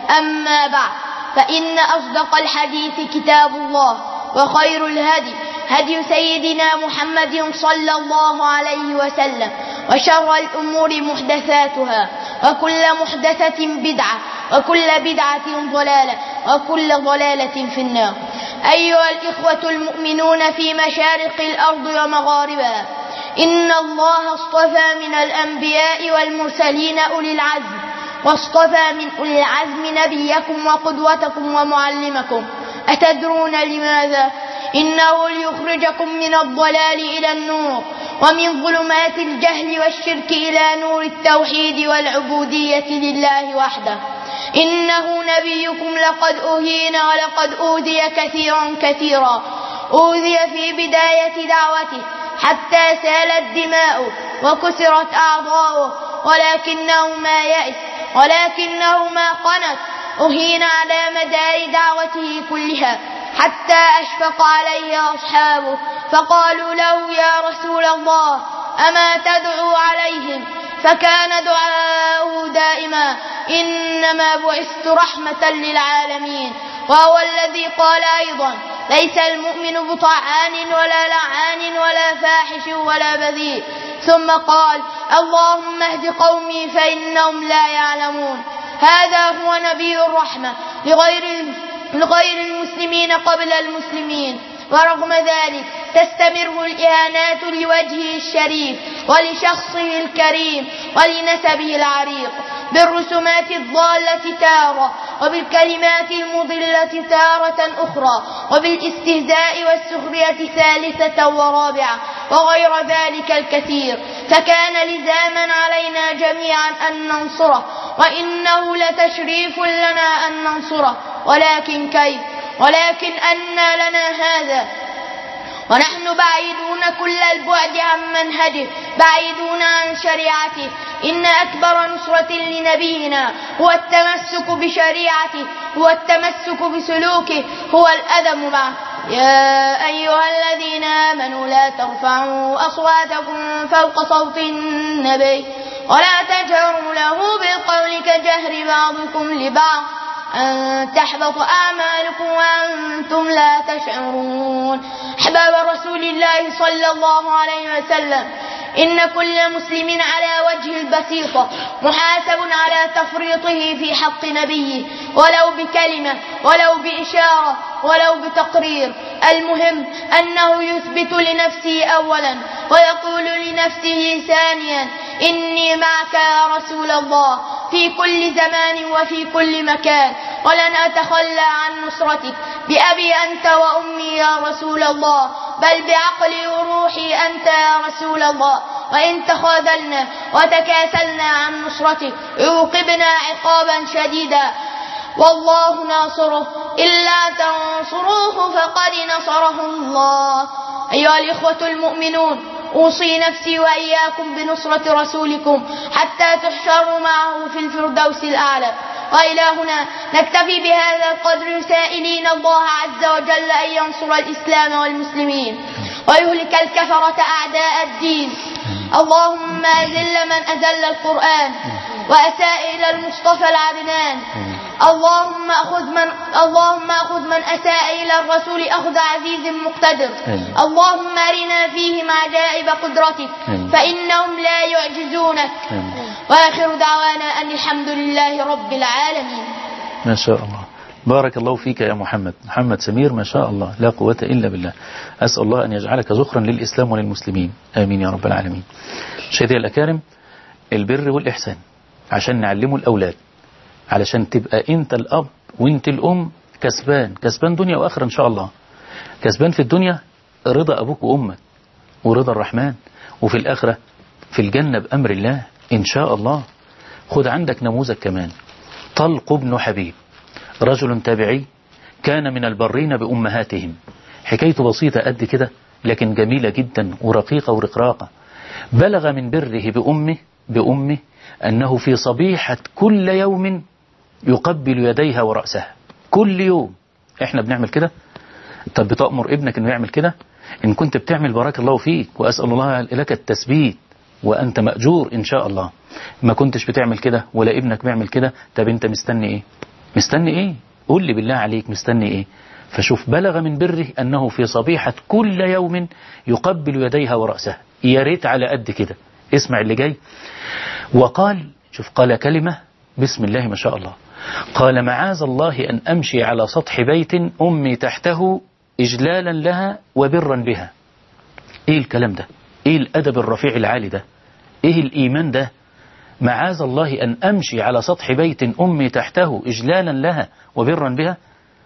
أما بعد، فإن أصدق الحديث كتاب الله، وخير الهدي هدي سيدنا محمد صلى الله عليه وسلم، وشر الأمور محدثاتها، وكل محدثة بدعة، وكل بدعة ضلالة، وكل ضلالة في النار. أيها الإخوة المؤمنون في مشارق الأرض ومغاربها، إن الله اصطفى من الأنبياء والمرسلين أولي العزم، واصطفى من أولي العزم نبيكم وقدوتكم ومعلمكم. أتدرون لماذا؟ إنه ليخرجكم من الضلال إلى النور، ومن ظلمات الجهل والشرك إلى نور التوحيد والعبودية لله وحده. إنه نبيكم لقد أهين ولقد أوذي كثيرا كثيرا، أوذي في بداية دعوته حتى سالت دماؤه وكسرت أعضاؤه، ولكنه ما يأس ولكنه ما قنط. أهين على مدار دعوته كلها حتى أشفق عليه أصحابه، فقالوا له: يا رسول الله، أما تدعو عليهم؟ فكان دعاؤه دائما: إنما بعثت رحمة للعالمين. وهو الذي قال أيضا: ليس المؤمن بطعان ولا لعان ولا فاحش ولا بذيء. ثم قال: اللهم اهد قومي فإنهم لا يعلمون. هذا هو نبي الرحمة لغير لغير المسلمين قبل المسلمين. ورغم ذلك تستمر الإهانات لوجهه الشريف ولشخصه الكريم ولنسبه العريق، بالرسومات الضالة تارة، وبالكلمات المضلة تارة أخرى، وبالاستهزاء والسخرية ثالثة ورابعة، وغير ذلك الكثير. فكان لزاما علينا جميعا أن ننصره، وإنه لتشريف لنا أن ننصره. ولكن كيف؟ ولكن أنى لنا هذا ونحن بعيدون كل البعد عن منهجه، بعيدون عن شريعته. إن أكبر نصرة لنبينا هو التمسك بشريعته، هو التمسك بسلوكه، هو الأدب معه. يا أيها الذين آمنوا لا ترفعوا أصواتكم فوق صوت النبي ولا تجهروا له بالقول كجهر بعضكم لبعض أن تحبط أعمالكم وأنتم لا تشعرون. أحباب رسول الله صلى الله عليه وسلم، إن كل مسلم على وجه البسيطة محاسب على تفريطه في حق نبيه، ولو بكلمة، ولو بإشارة، ولو بتقرير. المهم أنه يثبت لنفسه أولا، ويقول لنفسه ثانيا: إني معك يا رسول الله في كل زمان وفي كل مكان، ولن أتخلى عن نصرتك بأبي أنت وأمي يا رسول الله، بل بعقلي وروحي أنت يا رسول الله. وإن تخاذلنا وتكاسلنا عن نصرتك عوقبنا عقابا شديدا، والله ناصره، إلا تنصروه فقد نصره الله. أيها الإخوة المؤمنون، أوصي نفسي وإياكم بنصرة رسولكم حتى تحشروا معه في الفردوس الأعلى. وإلى هنا نكتفي بهذا القدر، سائلين الله عز وجل أن ينصر الإسلام والمسلمين ويهلك الكفرة أعداء الدين. اللهم أذل من أذل القرآن وأساء إلى المصطفى العدنان. اللهم أخذ من اللهم أخذ من أساء إلى الرسول أخذ عزيز مقتدر. اللهم أرنا فيهم عجائب قدرتك فإنهم لا يعجزونك. وآخر دعوانا أن الحمد لله رب العالمين. ما شاء الله، بارك الله فيك يا محمد محمد سمير، ما شاء الله، لا قوة إلا بالله. أسأل الله أن يجعلك ذخرا للإسلام وللمسلمين، آمين يا رب العالمين. مشاهدي الأكارم، البر والإحسان عشان نعلمه الأولاد، علشان تبقى أنت الأب وأنت الأم كسبان، كسبان دنيا وآخرة إن شاء الله. كسبان في الدنيا رضا أبوك وأمك ورضا الرحمن، وفي الآخرة في الجنة بأمر الله إن شاء الله. خد عندك نموذج كمان، طلق بن حبيب رجل تابعي كان من البرين بأمهاتهم. حكايته بسيطة قد كده لكن جميلة جدا ورقيقة ورقراقة. بلغ من بره بأمه بأمه أنه في صبيحة كل يوم يقبل يديها ورأسها. كل يوم. احنا بنعمل كده؟ طب بتأمر ابنك انه يعمل كده؟ ان كنت بتعمل بارك الله فيك وأسأل الله لك التثبيت وأنت مأجور إن شاء الله. ما كنتش بتعمل كده ولا ابنك بيعمل كده، طب انت مستني ايه؟ مستني ايه؟ قول لي بالله عليك مستني ايه؟ فشوف بلغ من بره أنه في صبيحة كل يوم يقبل يديها ورأسها. يا ريت على قد كده. اسمع اللي جاي. وقال، شوف قال كلمة بسم الله ما شاء الله، قال معاذ الله أن أمشي على سطح بيت أمي تحته إجلالا لها وبرا بها. إيه الكلام ده؟ إيه الأدب الرفيع العالي ده؟ إيه الإيمان ده؟ معاذ الله أن أمشي على سطح بيت أمي تحته إجلالا لها وبرا بها.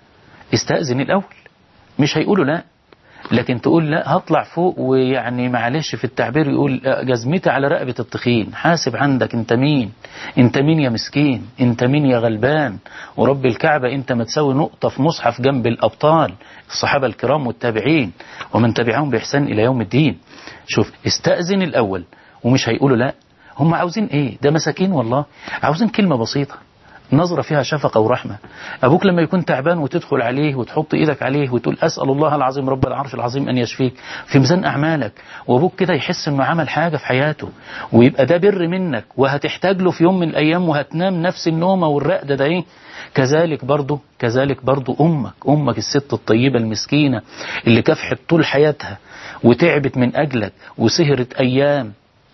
استأذن الأول، مش هيقولوا لا، لكن تقول لا هطلع فوق ويعني معلش في التعبير يقول جزمتي على رقبة التخين. حاسب عندك انت مين؟ انت مين يا مسكين؟ انت مين يا غلبان؟ ورب الكعبة انت ما تسوي نقطة في مصحف جنب الأبطال الصحابة الكرام والتابعين ومن تبعهم بإحسان إلى يوم الدين. شوف استأذن الأول ومش هيقولوا لا. هم عاوزين ايه؟ ده مساكين والله. عاوزين كلمة بسيطة، نظرة فيها شفقة ورحمة. أبوك لما يكون تعبان وتدخل عليه وتحط إيدك عليه وتقول أسأل الله العظيم رب العرش العظيم أن يشفيك في ميزان أعمالك، وأبوك كده يحس أنه عمل حاجة في حياته ويبقى ده بر منك وهتحتاج له في يوم من الأيام وهتنام نفس النومة والرقدة ده إيه. كذلك برضو كذلك برضو أمك أمك الست الطيبة المسكينة اللي كافحت طول حياتها وتعبت من أجلك وسهرت أيام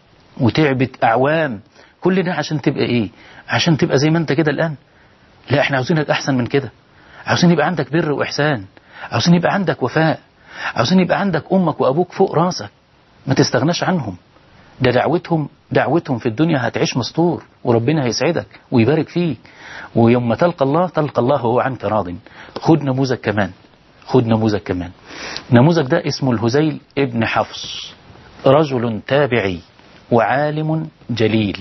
وتعبت أعوام، كل ده عشان تبقى إيه؟ عشان تبقى زي ما انت كده الآن؟ لا، احنا عاوزينك أحسن من كده. عاوزين يبقى عندك بر وإحسان، عاوزين يبقى عندك وفاء، عاوزين يبقى عندك أمك وأبوك فوق راسك ما تستغناش عنهم. ده دعوتهم دعوتهم في الدنيا هتعيش مستور وربنا هيسعدك ويبارك فيك، ويوم تلقى الله تلقى الله وهو عنك راض. خد نموذج كمان خد نموذج كمان نموذج ده اسمه الهذيل ابن حفص، رجل تابعي وعالم جليل.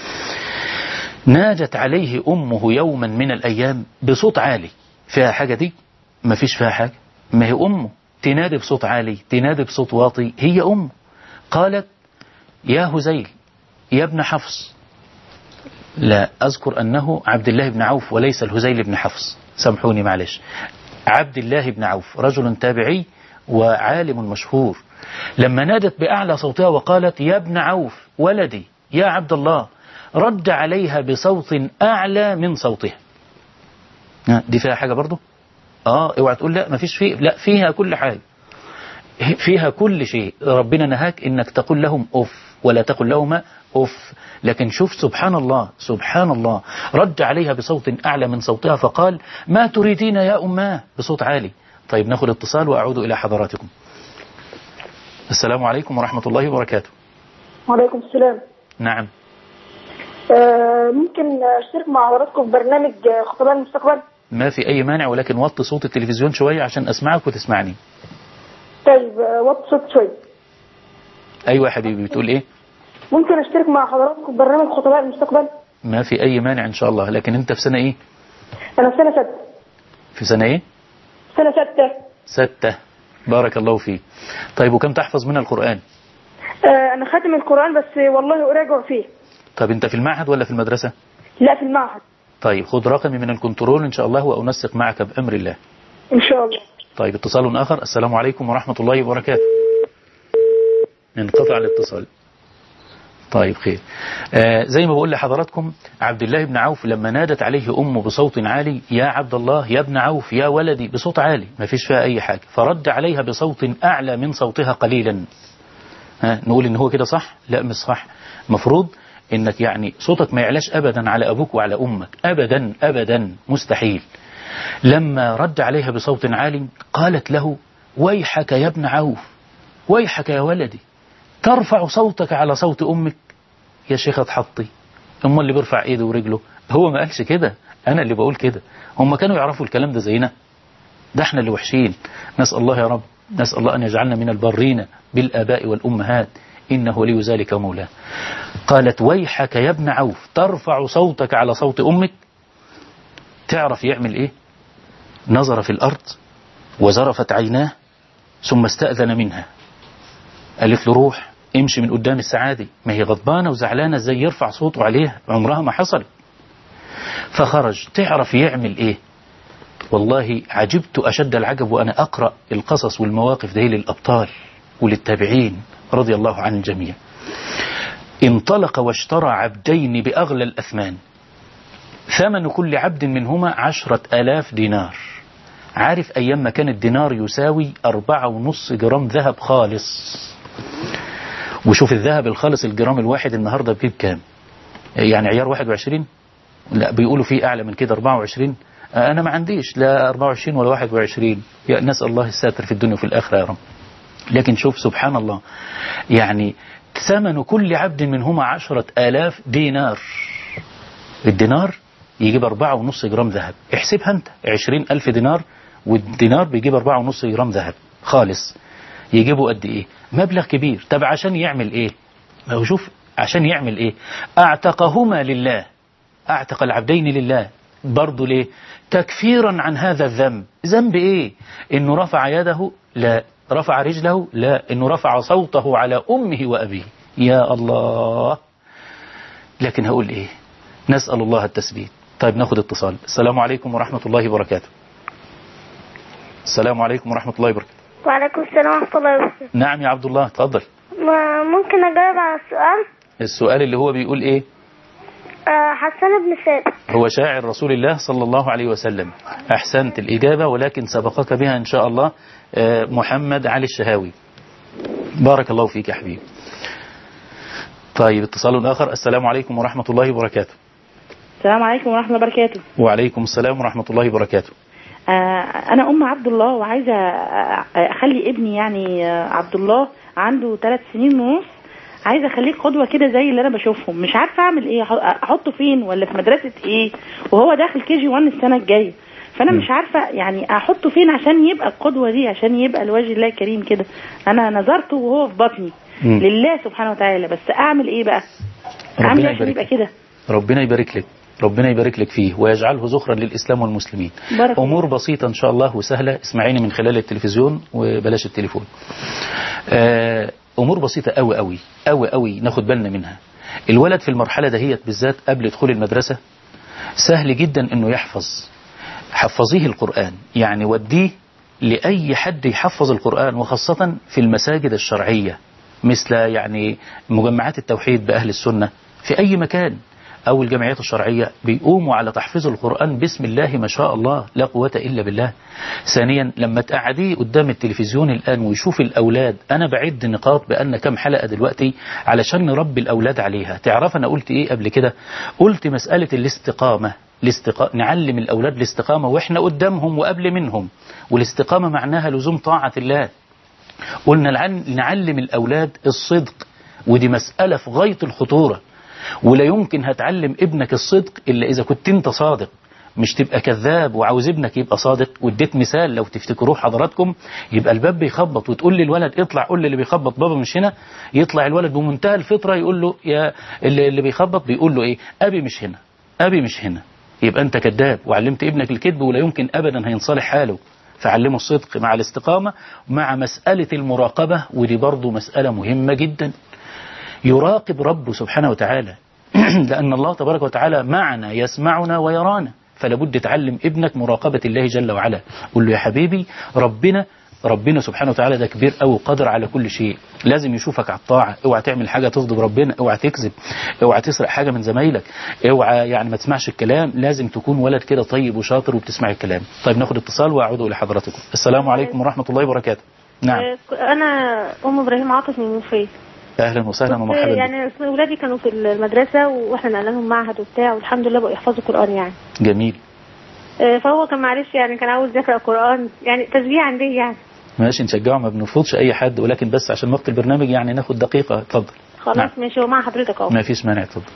ناجت عليه أمه يوما من الأيام بصوت عالي. فيها حاجة دي؟ ما فيش فيها حاجة. ما هي أمه تنادي بصوت عالي تنادي بصوت واطي، هي أمه. قالت يا هذيل يا ابن حفص. لا أذكر أنه عبد الله بن عوف وليس الهذيل بن حفص، سامحوني معلش. عبد الله بن عوف رجل تابعي وعالم مشهور. لما نادت بأعلى صوتها وقالت يا ابن عوف ولدي يا عبد الله، رد عليها بصوت أعلى من صوتها. دي فيها حاجة برضو؟ آه اوعى تقول لا ما فيش فيه. لا، فيها كل حاجة، فيها كل شيء. ربنا نهاك إنك تقول لهم أف ولا تقول لهما أف. لكن شوف سبحان الله سبحان الله، رد عليها بصوت أعلى من صوتها فقال ما تريدين يا أماه بصوت عالي. طيب ناخد اتصال وأعود إلى حضراتكم. السلام عليكم ورحمة الله وبركاته. وعليكم السلام. نعم. آه ممكن اشترك مع حضراتكم في برنامج خطباء المستقبل؟ ما في أي مانع، ولكن وطي صوت التلفزيون شوية عشان أسمعك وتسمعني. طيب وطي صوت شوية. أيوة حبيبي بتقول إيه؟ ممكن اشترك مع حضراتكم في برنامج خطباء المستقبل؟ ما في أي مانع إن شاء الله. لكن أنت في سنة إيه؟ أنا في سنة ستة. في سنة إيه؟ سنة ستة. ستة. بارك الله فيك. طيب وكم تحفظ من القرآن؟ آه أنا خاتم القرآن بس والله أراجع فيه. طب أنت في المعهد ولا في المدرسة؟ لا في المعهد. طيب خد رقمي من الكنترول إن شاء الله وأنسق معك بأمر الله إن شاء الله. طيب اتصال آخر. السلام عليكم ورحمة الله وبركاته. انقطع الاتصال. طيب خير. آه زي ما بقول لحضراتكم، عبد الله بن عوف لما نادت عليه أمه بصوت عالي يا عبد الله يا ابن عوف يا ولدي بصوت عالي ما فيش فيها أي حاجة، فرد عليها بصوت أعلى من صوتها قليلا. ها نقول إن هو كده صح؟ لا مش صح. مفروض إنك يعني صوتك ما يعلاش أبدا على أبوك وعلى أمك، أبدا أبدا مستحيل. لما رد عليها بصوت عالي قالت له ويحك يا ابن عوف، ويحك يا ولدي، ترفع صوتك على صوت أمك. يا شيخة تحطي، أم اللي بيرفع إيده ورجله هو ما قالش كده، أنا اللي بقول كده. هم كانوا يعرفوا الكلام ده زينا؟ ده احنا اللي وحشين. نسأل الله يا رب، نسأل الله أن يجعلنا من البرين بالآباء والأمهات، إنه ولي ذلك مولاه. قالت ويحك يا ابن عوف، ترفع صوتك على صوت أمك. تعرف يعمل ايه؟ نظر في الارض وزرفت عيناه ثم استأذن منها، قالت له روح امشي من قدام السعادة، ما هي غضبانة وزعلانة ازاي يرفع صوته عليها، عمرها ما حصل. فخرج. تعرف يعمل ايه؟ والله عجبت أشد العجب وأنا أقرأ القصص والمواقف دي للأبطال وللتابعين رضي الله عن الجميع. انطلق واشترى عبدين بأغلى الأثمان، ثمن كل عبد منهما عشرة آلاف دينار. عارف أيام ما كان الدينار يساوي أربعة ونص جرام ذهب خالص. وشوف الذهب الخالص الجرام الواحد النهاردة بكيب كام؟ يعني عيار واحد وعشرين؟ لا بيقولوا فيه أعلى من كده أربعة وعشرين. أنا ما عنديش لا أربعة وعشرين ولا واحد وعشرين، نسأل الله الساتر في الدنيا وفي الآخرة يا رب. لكن شوف سبحان الله، يعني ثمن كل عبد منهما عشرة آلاف دينار. الدينار يجيب أربعة ونص جرام ذهب. احسبها أنت، عشرين ألف دينار والدينار بيجيب أربعة ونص جرام ذهب خالص. يجيبوا قد إيه؟ مبلغ كبير. طب عشان يعمل إيه؟ ما هو شوف عشان يعمل إيه؟ أعتقهما لله، أعتق العبدين لله. برضو ليه؟ تكفيرا عن هذا الذنب. ذنب إيه؟ إنه رفع يده؟ لا. رفع رجله؟ لا. إنه رفع صوته على أمه وأبيه. يا الله. لكن هقول إيه؟ نسأل الله التثبيت. طيب ناخد اتصال. السلام عليكم ورحمة الله وبركاته. السلام عليكم ورحمة الله وبركاته. وعليكم السلام ورحمة الله وبركاته. نعم يا عبد الله تفضل. ممكن أجاوب على السؤال؟ السؤال اللي هو بيقول إيه؟ حسان بن ثابت هو شاعر رسول الله صلى الله عليه وسلم. أحسنت الإجابة، ولكن سبقك بها إن شاء الله محمد علي الشهاوي. بارك الله فيك يا حبيبي. طيب اتصال آخر. السلام عليكم ورحمة الله وبركاته. السلام عليكم ورحمة الله وبركاته. وعليكم السلام ورحمة الله وبركاته. آه أنا أم عبد الله، وعايزة أخلي ابني يعني عبد الله عنده ثلاث سنين ونص، عايزة أخليه قدوة كده زي اللي أنا بشوفهم. مش عارفة أعمل إيه، أحطه فين ولا في مدرسة إيه، وهو داخل كي جي وان السنة الجاية. فأنا م. مش عارفة يعني أحطه فين عشان يبقى القدوة دي، عشان يبقى الوجه الله كريم كده. أنا نظرته وهو في بطني م. لله سبحانه وتعالى، بس أعمل إيه بقى؟ أعمل إيه عشان يبقى كده؟ ربنا يبارك لك، ربنا يبارك لك فيه ويجعله ذخرا للإسلام والمسلمين. أمور بسيطة إن شاء الله وسهلة. اسمعيني من خلال التلفزيون وبلاش التليفون. أمور بسيطة أوي أوي أوي أوي ناخد بالنا منها. الولد في المرحلة دهيت بالذات قبل دخول المدرسة سهل جدا إنه يحفظ. حفظيه القرآن، يعني وديه لأي حد يحفظ القرآن، وخاصة في المساجد الشرعية مثل يعني مجمعات التوحيد بأهل السنة في أي مكان، أو الجمعيات الشرعية بيقوموا على تحفيظ القرآن بسم الله ما شاء الله لا قوة إلا بالله. ثانيا لما تقعديه قدام التلفزيون الآن ويشوف الأولاد، أنا بعد نقاط بأن كم حلقة دلوقتي علشان نربي الأولاد عليها. تعرف أنا قلت إيه قبل كده؟ قلت مسألة الاستقامة. الاستقامة نعلم الأولاد الاستقامة وإحنا قدامهم وقبل منهم، والاستقامة معناها لزوم طاعة الله. قلنا نعلم الأولاد الصدق، ودي مسألة في غاية الخطورة، ولا يمكن هتعلم ابنك الصدق إلا إذا كنت انت صادق، مش تبقى كذاب وعاوز ابنك يبقى صادق. واديت مثال لو تفتكروه حضراتكم، يبقى الباب بيخبط وتقول للولد اطلع، قول لي اللي بيخبط بابا مش هنا، يطلع الولد بمنتهى الفطرة يقول له يا اللي بيخبط بيقول له ايه؟ أبي مش هنا، أبي مش هنا. يبقى انت كذاب وعلمت ابنك الكذب، ولا يمكن أبدا هينصلح حاله. فعلمه الصدق مع الاستقامة مع مسألة المراقبة، ودي برضو مسألة مهمة جدا. يراقب ربه سبحانه وتعالى لأن الله تبارك وتعالى معنا يسمعنا ويرانا، فلا بد تعلم ابنك مراقبة الله جل وعلا. قل له يا حبيبي ربنا ربنا سبحانه وتعالى ده كبير أو قادر على كل شيء، لازم يشوفك على الطاعة. اوعى تعمل حاجة تغضب ربنا، اوعى تكذب، اوعى تسرق حاجة من زمايلك، اوعى يعني ما تسمعش الكلام. لازم تكون ولد كده طيب وشاطر وبتسمع الكلام. طيب ناخد اتصال واعود الى حضراتكم. السلام عليكم ورحمة الله وبركاته. نعم انا ام ابراهيم عاطف من المنوفيه. اهلا وسهلا ومرحبا بك. يعني اولادي كانوا في المدرسه واحنا نقلنا لهم معهد وبتاع، والحمد لله بقوا يحفظوا القران يعني. جميل. فهو كان معلش يعني كان عاوز يقرا قران يعني تشجيعا ليه يعني. ماشي نشجعه، ما بنفوتش اي حد، ولكن بس عشان وقت البرنامج يعني ناخد دقيقه. اتفضل. خلاص نعم. ماشي ومع حضرتك اهو. ما فيش مانع. اتفضل.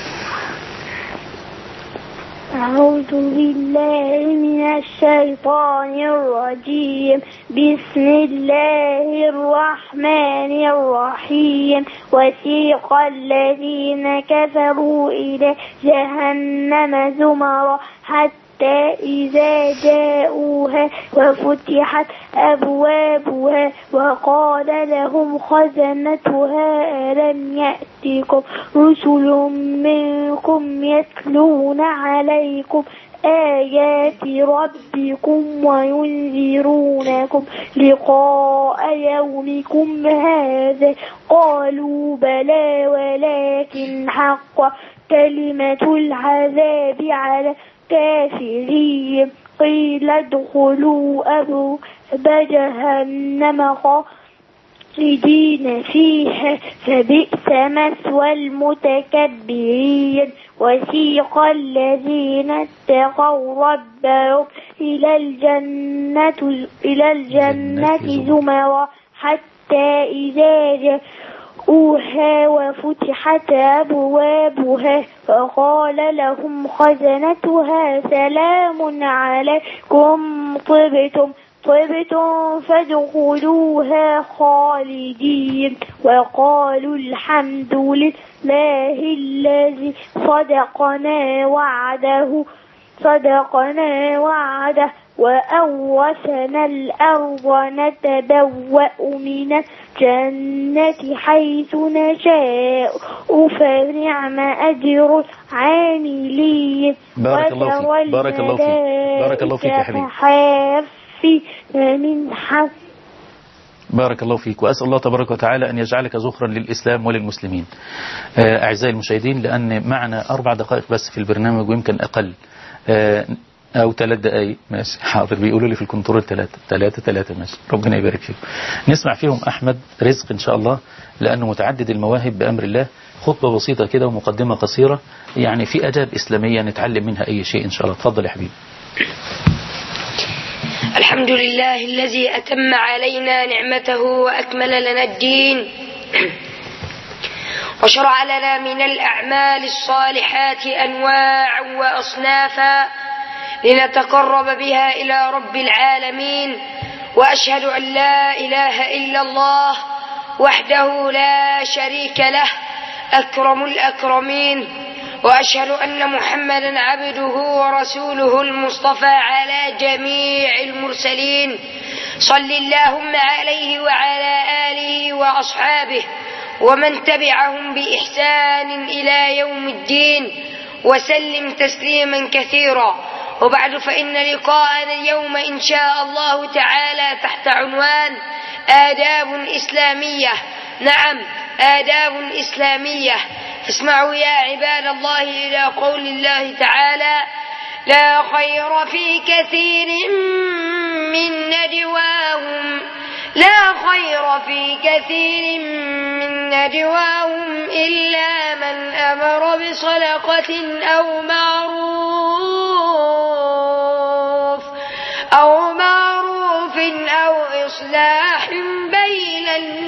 أعوذ بالله من الشيطان الرجيم. بسم الله الرحمن الرحيم. وسيق الذين كفروا إلى جهنم زمرا حتى حتى إذا جاءوها وفتحت أبوابها وقال لهم خزنتها ألم يأتكم رسل منكم يتلون عليكم آيات ربكم وينذرونكم لقاء يومكم هذا قالوا بلى ولكن حق كلمة العذاب على الكافرين قيل ادخلوا أبواب جهنم خالدين فيها فبئس مثوى المتكبرين وسيق الذين اتقوا ربهم إلى الجنة إلى الجنة زمرا حتى إذا جاءوها وفتحت أبوابها فقال لهم خزنتها سلام عليكم طبتم طبتم فادخلوها خالدين وقالوا الحمد لله الذي صدقنا وعده صدقنا وعده وأورثنا الأرض نتبوأ من الجنة حيث نشاء فنعم أجر العاملين. بارك الله فيك بارك الله فيك بارك الله فيك يا حبيبي. من حق بارك الله فيك، وأسأل الله تبارك وتعالى أن يجعلك ذخرا للإسلام وللمسلمين. أعزائي المشاهدين، لأن معنا أربع دقائق بس في البرنامج ويمكن أقل أو ثلاث دقائق. ماشي حاضر، بيقولوا لي في الكنترول ثلاثة ثلاثة ثلاثة ماشي، ربنا يبارك فيكم. نسمع فيهم أحمد رزق إن شاء الله، لأنه متعدد المواهب بأمر الله. خطبة بسيطة كده ومقدمة قصيرة، يعني في أداب إسلامية نتعلم منها أي شيء إن شاء الله. تفضل يا حبيبي. الحمد لله الذي أتم علينا نعمته وأكمل لنا الدين وشرع لنا من الأعمال الصالحات أنواعا وأصنافا لنتقرب بها إلى رب العالمين. وأشهد أن لا إله إلا الله وحده لا شريك له أكرم الأكرمين، وأشهد أن محمدا عبده ورسوله المصطفى على جميع المرسلين. صل اللهم عليه وعلى آله وأصحابه ومن تبعهم بإحسان إلى يوم الدين وسلم تسليما كثيرا. وبعد، فإن لقاءنا اليوم إن شاء الله تعالى تحت عنوان آداب إسلامية. نعم، آداب إسلامية. اسمعوا يا عباد الله إلى قول الله تعالى: لا خير في كثير من نجواهم لا خير في كثير من نجواهم إلا من أمر بصدقة أو معروف أو معروف أو إصلاح بين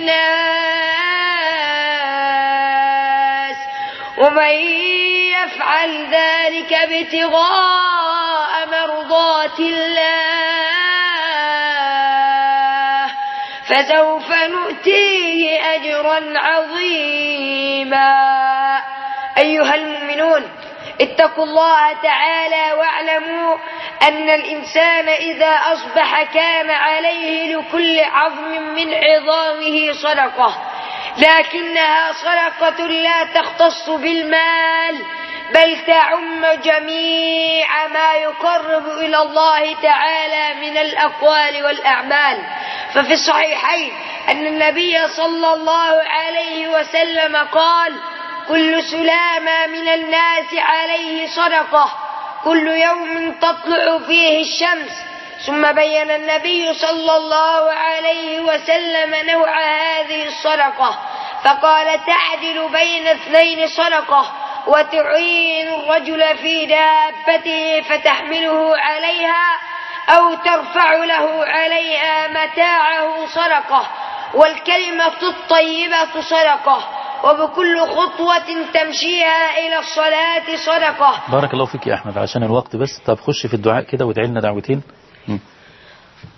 الناس، ومن يفعل ذلك ابتغاء مرضات الله فسوف نؤتيه أجرا عظيما. أيها المؤمنون، اتقوا الله تعالى واعلموا أن الإنسان إذا أصبح كان عليه لكل عظم من عظامه صدقة، لكنها صدقة لا تختص بالمال بل تعم جميع ما يقرب إلى الله تعالى من الأقوال والأعمال. ففي الصحيحين أن النبي صلى الله عليه وسلم قال: كل سلامة من الناس عليه صدقة كل يوم تطلع فيه الشمس. ثم بين النبي صلى الله عليه وسلم نوع هذه الصدقة فقال: تعدل بين اثنين صدقة، وتعين الرجل في دابته فتحمله عليها أو ترفع له عليها متاعه صدقة، والكلمة الطيبة صدقة، وبكل خطوة تمشيها إلى الصلاة صدقة. بارك الله فيك يا أحمد. عشان الوقت بس، طب خش في الدعاء كده وادعي لنا دعوتين.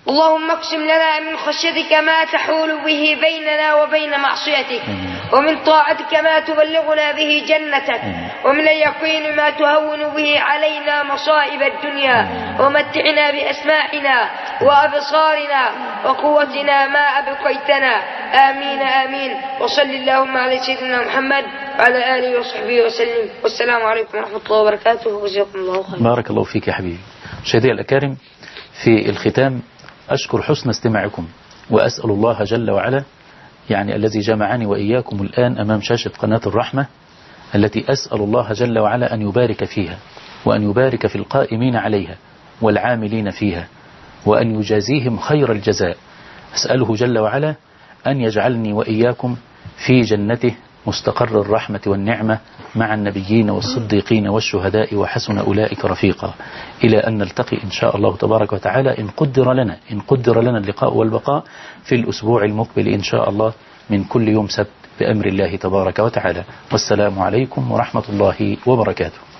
اللهم اقسم لنا من خشيتك ما تحول به بيننا وبين معصيتك، ومن طاعتك ما تبلغنا به جنتك، ومن اليقين ما تهون به علينا مصائب الدنيا، ومتعنا بأسماعنا وأبصارنا وقوتنا ما أبقيتنا. آمين آمين. وصل اللهم على سيدنا محمد وعلى آله وصحبه وسلم، والسلام عليكم ورحمة الله وبركاته، وجزاكم الله خيرا. بارك الله فيك يا حبيبي. مشاهدي الأكارم، في الختام أشكر حسن استماعكم، وأسأل الله جل وعلا يعني الذي جمعني وإياكم الآن أمام شاشة قناة الرحمة، التي أسأل الله جل وعلا أن يبارك فيها، وأن يبارك في القائمين عليها والعاملين فيها، وأن يجازيهم خير الجزاء. أسأله جل وعلا أن يجعلني وإياكم في جنته مستقر الرحمة والنعمة مع النبيين والصديقين والشهداء وحسن أولئك رفيقا، إلى أن نلتقي إن شاء الله تبارك وتعالى إن قدر لنا إن قدر لنا اللقاء والبقاء في الأسبوع المقبل إن شاء الله من كل يوم سبت بأمر الله تبارك وتعالى. والسلام عليكم ورحمة الله وبركاته.